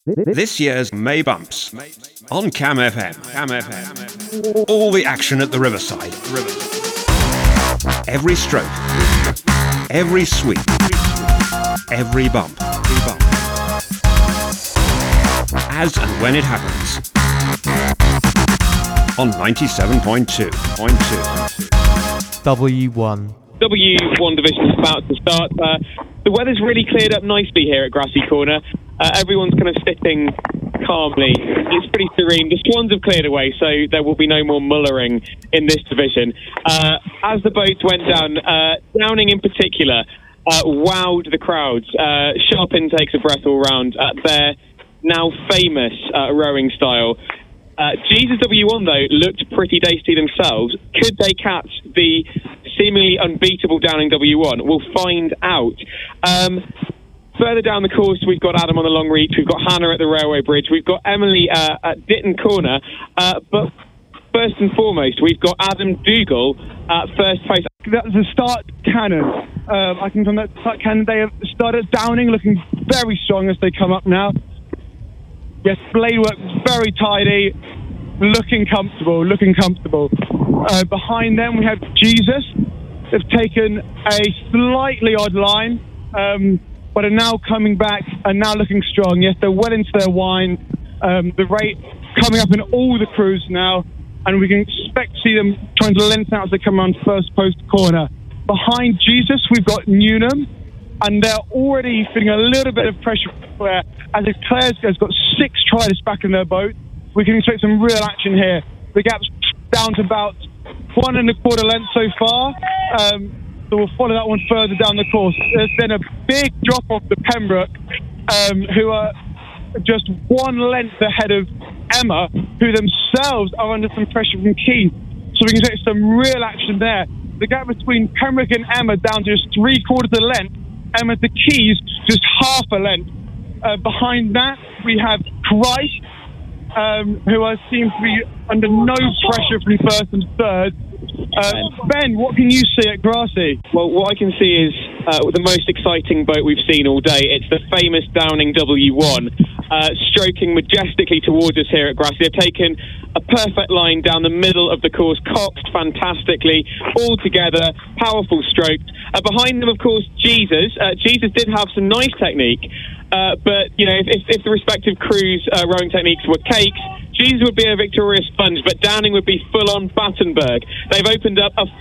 This year's May Bumps on Cam FM. All the action at the Riverside. Every stroke, every sweep, every bump. As and when it happens. On 97.2. W1. W1 division is about to start. The weather's really cleared up nicely here at Grassy Corner. Everyone's kind of sitting calmly. It's pretty serene. The swans have cleared away, so there will be no more mullering in this division. As the boats went down, Downing in particular wowed the crowds. Sharp intakes of breath all round. Their now famous rowing style. Jesus W1, though, looked pretty tasty themselves. Could they catch the seemingly unbeatable Downing W1? We'll find out. Further down the course, we've got Adam on the long reach, we've got Hannah at the railway bridge, we've got Emily at Ditton Corner, but first and foremost, we've got Adam Dougal at first place. That's the start cannon. I can from that start cannon, they have started Downing, looking very strong as they come up now. Yes, blade work very tidy, looking comfortable. Behind them we have Jesus. They've taken a slightly odd line, but are now coming back and now looking strong. Yes, they're well into their wind. The rate coming up in all the crews now, and we can expect to see them trying to lengthen out as they come around first post corner. Behind Jesus, we've got Newnham, and they're already feeling a little bit of pressure from Clare, as if Clare's got 6 tridents back in their boat. We can expect some real action here. The gap's down to about 1 1/4 length so far. So we'll follow that one further down the course. There's been a big drop off to Pembroke, who are just 1 length ahead of Emma, who themselves are under some pressure from Keys. So we can expect some real action there. The gap between Pembroke and Emma down to just 3/4 a length. Emma to Keys just half a length. Behind that we have Christ, who seem to be under no pressure from first and third. Ben, what can you see at Grassy? Well, what I can see is the most exciting boat we've seen all day. It's the famous Downing W1, stroking majestically towards us here at Grassy. They've taken a perfect line down the middle of the course, coxed fantastically, all together, powerful strokes. Behind them, of course, Jesus. Jesus did have some nice technique, but you know, if the respective crews' rowing techniques were cakes, Jesus would be a victorious sponge, but Downing would be full-on Battenberg. They've opened up a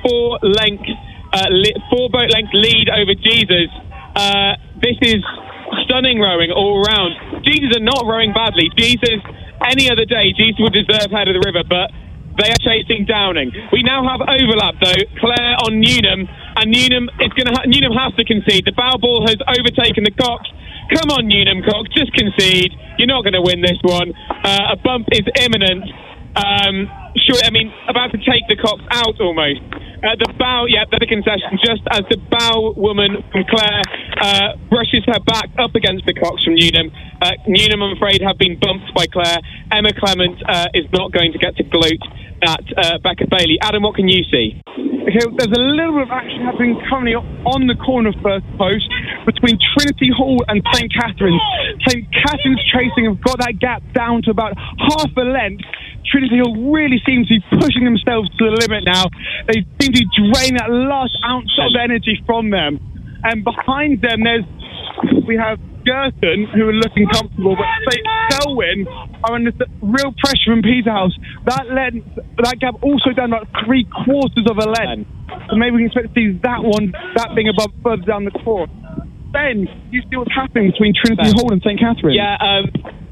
4-boat length lead over Jesus. This is stunning rowing all round. Jesus are not rowing badly. Jesus, any other day, Jesus would deserve head of the river, but they are chasing Downing. We now have overlap, though. Clare on Newnham, and Newnham has to concede. The bow ball has overtaken the Cox. Come on, Newnham Cox, just concede. You're not going to win this one. A bump is imminent. About to take the Cox out almost. The bow, that's a concession, just as the bow woman from Clare brushes her back up against the Cox from Newnham. Newnham, I'm afraid, have been bumped by Clare. Emma Clement is not going to get to gloat at Becca Bailey. Adam, what can you see? Okay, there's a little bit of action happening currently on the corner first post between Trinity Hall and St Catherine's. St Catherine's chasing have got that gap down to about half a length. Trinity Hall really seems to be pushing themselves to the limit now. They seem to drain that last ounce of energy from them. And behind them, we have Girton, who are looking comfortable, but Selwyn are under real pressure from Peterhouse. That gap also down about 3/4 of a length. So maybe we can expect to see that being above further down the course. Ben, you see what's happening between Trinity Hall and St Catherine? Yeah,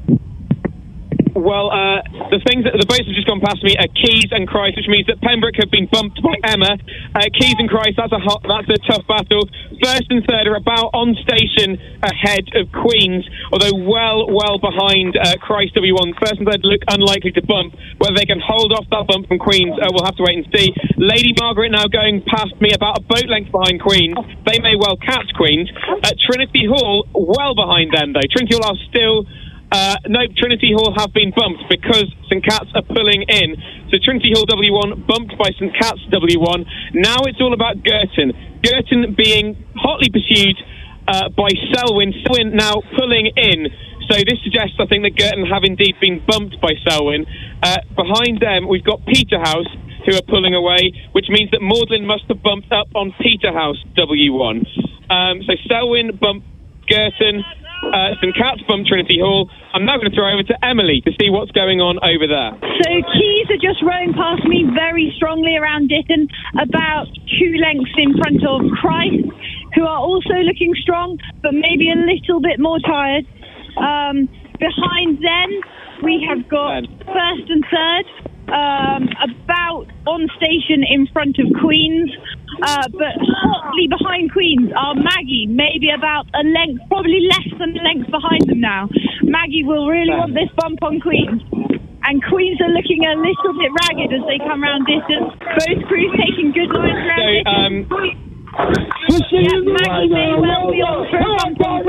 the boats have just gone past me are Keys and Christ, which means that Pembroke have been bumped by Emma. Keys and Christ, that's a tough battle. First and third are about on station ahead of Queens, although well behind Christ W1. First and third look unlikely to bump. Whether they can hold off that bump from Queens, we'll have to wait and see. Lady Margaret now going past me about a boat length behind Queens. They may well catch Queens. Trinity Hall well behind them, though. Trinity Hall are still... Trinity Hall have been bumped because St Cat's are pulling in. So Trinity Hall W1 bumped by St Cat's W1. Now it's all about Girton. Girton being hotly pursued by Selwyn. Selwyn now pulling in. So this suggests, I think, that Girton have indeed been bumped by Selwyn. Behind them, we've got Peterhouse, who are pulling away, which means that Magdalen must have bumped up on Peterhouse W1. So Selwyn bumped Girton, St Cat's bumped Trinity Hall. I'm now going to throw over to Emily to see what's going on over there. So Keys are just rowing past me very strongly around Ditton, about 2 lengths in front of Christ, who are also looking strong, but maybe a little bit more tired. Behind them, we have got first and third, about on station in front of Queen's, but hotly behind Queen's are Maggie, maybe about a length, probably less than a length behind them now. Maggie will really want this bump on Queen's. And Queen's are looking a little bit ragged as they come round distance. Both crews taking good lines around distance. Maggie may well be on for a bump on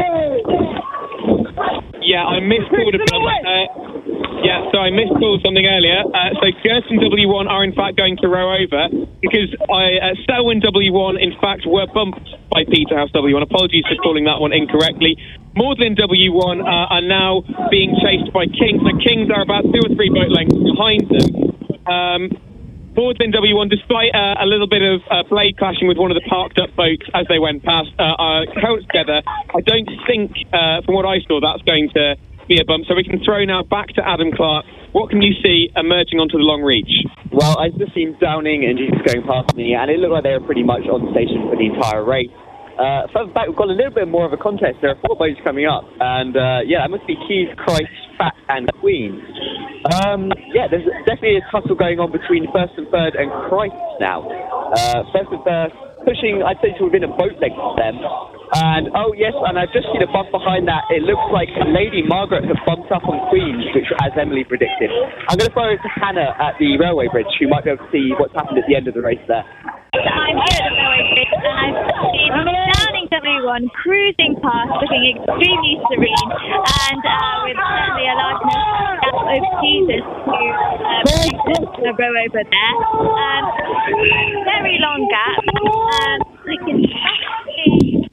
Yeah, I miscalled a bump. I miscalled something earlier. So Girton W1 are in fact going to row over because Selwyn W1 in fact were bumped by Peterhouse W1. Apologies for calling that one incorrectly. Magdalen W1 are now being chased by Kings. The Kings are about 2 or 3 boat lengths behind them. Magdalen W1, despite a little bit of blade clashing with one of the parked up boats as they went past, are held together. I don't think, from what I saw, that's going to be a bump. So we can throw now back to Adam Clark. What can you see emerging onto the long reach? Well, I've just seen Downing and Jesus going past me, and it looked like they were pretty much on station for the entire race. Further back, we've got a little bit more of a contest. There are 4 boats coming up, and that must be Keys, Christ, Fat, and Queen. There's definitely a tussle going on between first and third and Christ now. First and third pushing, I'd say, to within a boat length of them. And I've just seen a bump behind that. It looks like Lady Margaret has bumped up on Queens, which, as Emily predicted. I'm going to throw it to Hannah at the railway bridge, who might be able to see what's happened at the end of the race there. I'm here at the railway bridge, and I've seen Downing W1 cruising past, looking extremely serene, and with certainly a large gap over Jesus, who a row over there. Very long gap. I can see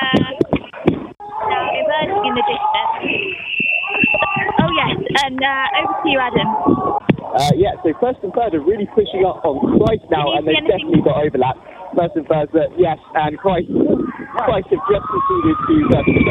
now emerging in the distance. Oh yes, and over to you, Adam. So first and third are really pushing up on Christ now, and they've definitely got overlap. First and third, and Christ have just conceded to first and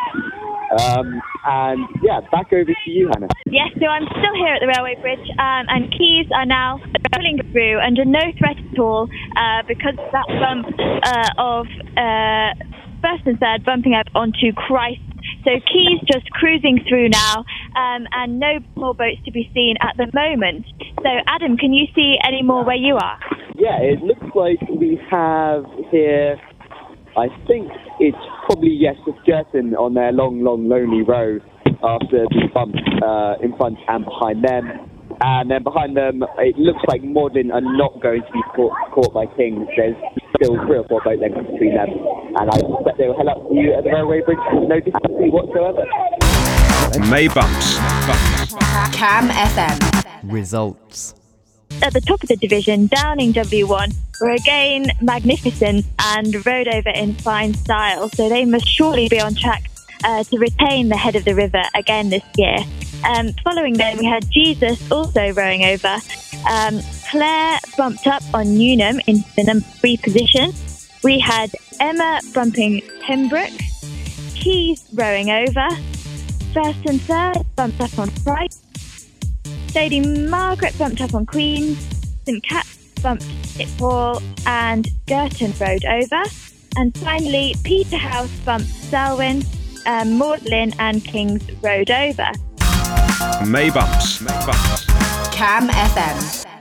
third. Back over to you, Hannah. Yes, so I'm still here at the railway bridge, and Keys are now pulling through under no threat at all because of that bump of first and third bumping up onto Christ. So Keys just cruising through now, and no more boats to be seen at the moment. So Adam, can you see any more where you are? Yeah, it looks like we have here, I think it's probably, just Girton on their long, lonely row after the bump in front and behind them. And then behind them, it looks like Magdalen are not going to be caught by Kings. There's still 3 or 4 boat lengths between them. And I suspect they will head up to you at the railway bridge with no difficulty whatsoever. May bumps. Cam FM. Results. At the top of the division, Downing W1 were again magnificent and rode over in fine style. So they must surely be on track to retain the head of the river again this year. Following them, we had Jesus also rowing over. Claire bumped up on Newnham into the number 3 position. We had Emma bumping Pembroke. Keys rowing over. First and third bumped up on Price. Lady Margaret bumped up on Queen's. St Cat's bumped Hall, and Girton rowed over. And finally, Peterhouse bumped Selwyn. Magdalen and Kings rowed over. May bumps. Cam FM.